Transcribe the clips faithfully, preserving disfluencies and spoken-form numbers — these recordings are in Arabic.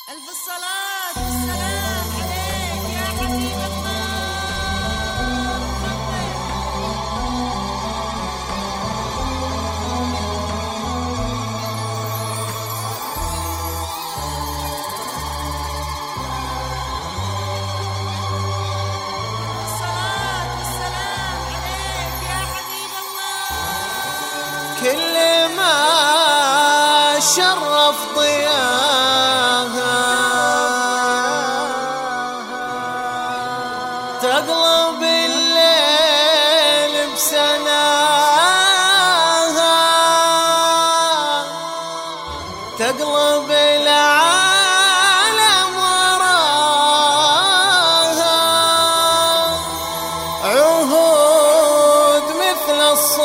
ألف الصلاة والسلام عليك يا حبيب الله. الصلاة والسلام عليك يا حبيب الله. كل ما شرف ضياها تقلب الليل بسناها، تقلب العالم وراها، عهود مثل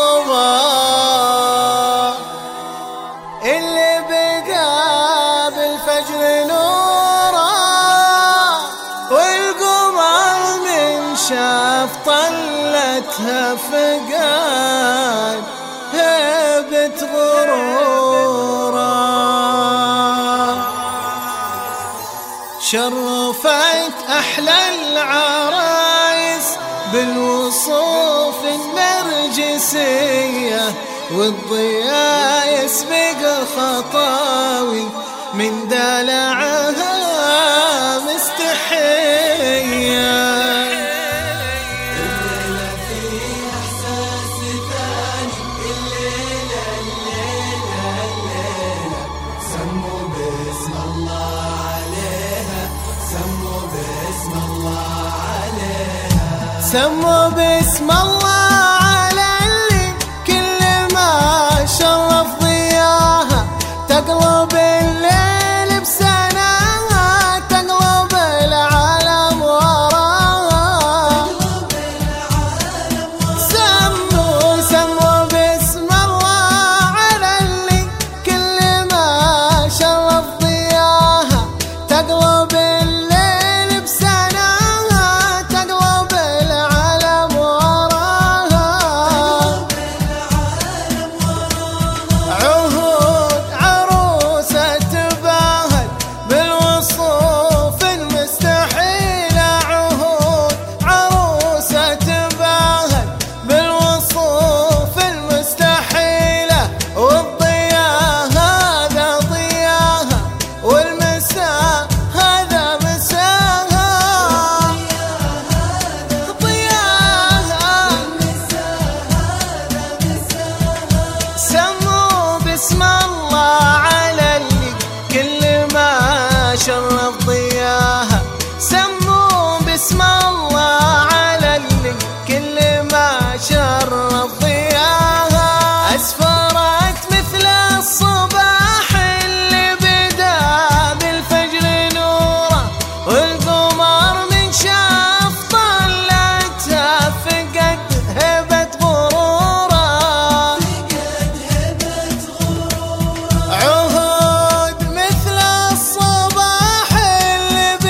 الصباح اللي بدا بالفجر نورا، والقمر من شاف طلتها فقاد هبة غرورا. شرفت أحلى العرايس بالوصوف النرجسية، والضياء يسبق خطاوي من دلعها مستحية. الليلة فيها إحساس ثاني، الليلة الليلة الليلة سموا باسم الله عليها، سموا باسم الله عليها، سموا باسم الله على اللي كل ما شرف ضياها، تقلب الليل بسناها، تقلب العالم وراها. سموا سموا باسم الله على اللي كل ما شرف ضياها، تقلب الليل بسناها، تقلب العالم وراها. عهود عروسة تباهت بالوصوف المستحيلة، عهود عروسة تباهت بالوصوف المستحيلة، والضياء هذا ضياها، والمساء هذا مساها، ضياها. سموا باسم الله على اللي كل ما شرف ضياها، سموا باسم الله على اللي كل ما شرف ضياها. أسفرت مثل الصباح اللي بدا بالفجر نورا، والقمر من شاف طلتها فقد هبة غرورا. عهود مثل الصباح اللي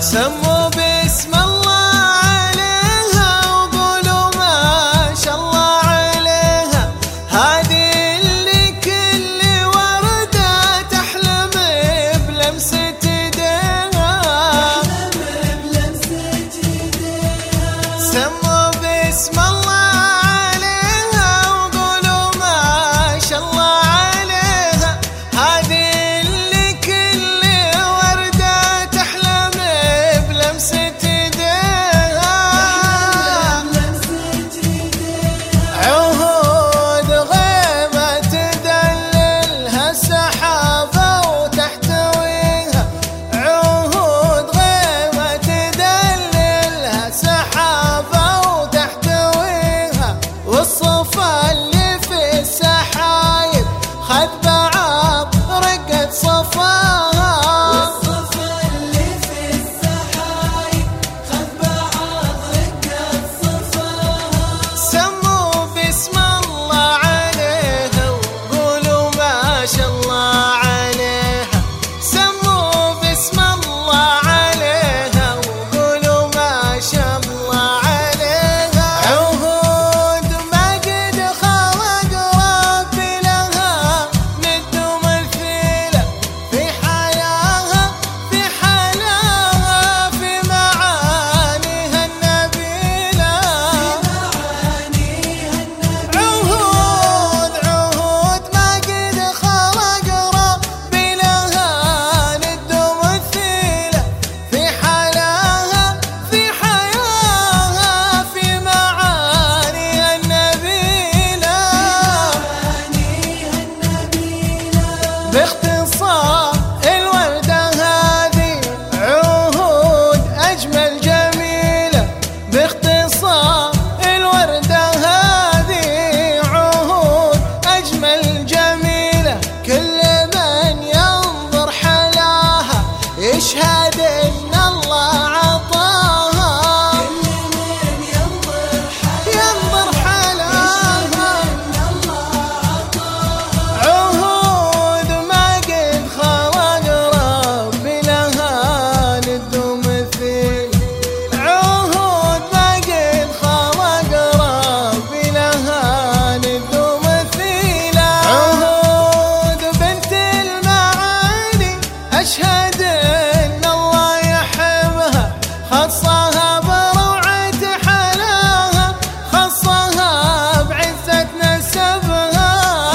سموا باسم الله عليها وقولوا ما شاء الله عليها. هذه اللي كل وردة تحلم بلمسة ايديها. سموا باسم الله عليها وقولوا ما شاء الله عليها. هذه اللي كل وردة تحلم بلمسة ايديها. عهود غيمة تدللها السحابة وتحتويها. عهود غيمة تدللها السحابة وتحتويها. والصفا اللي في السحايب خذ بعض رقة صفاها. والصفا اللي في السحايب خذ بعض رقة صفاها. سموا باسم الله عليها وقولوا ما شاء الله عليها. سموا باسم الله عليها وقولوا ما شاء الله عليها. عهود ما قد خلق ربي لها ند ومثيلة. في حياها في حلاها في معانيها النبيلة. عهود عهود ما قد خلق ربي لها ند ومثيلة. في حلاها في حياها في معانيها النبيلة. باختصار الوردة هذه عهود أجمل جميلة. باختصار الوردة هذه عهود أجمل جميلة. كل من ينظر حلاها يشهد إن الله عطاها. ينظر حلاها عهود ما قد خلق ربي لها ند ومثيل. عهود ما قد خلق ربي لها ند ومثيل. عهود بنت المعاني أشهد إن الله يحبها. خصها بروعة حلاها. خصها بعزة نسبها.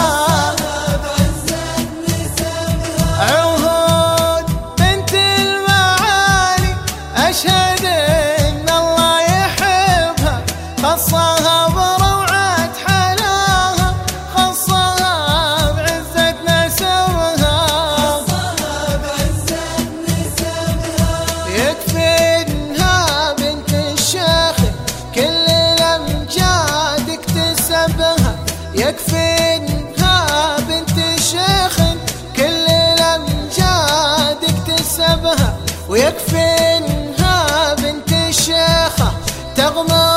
عهود بنت المعالي أشهد إن الله يحبها. خصها بروعة حلاها. خصها بعزة نسبها. يكفي إنها بنت الشيخ كل الأمجاد اكتسبها. يكفي إنها بنت الشيخ كل الأمجاد اكتسبها. ويكفي إنها بنت الشيخة تغمر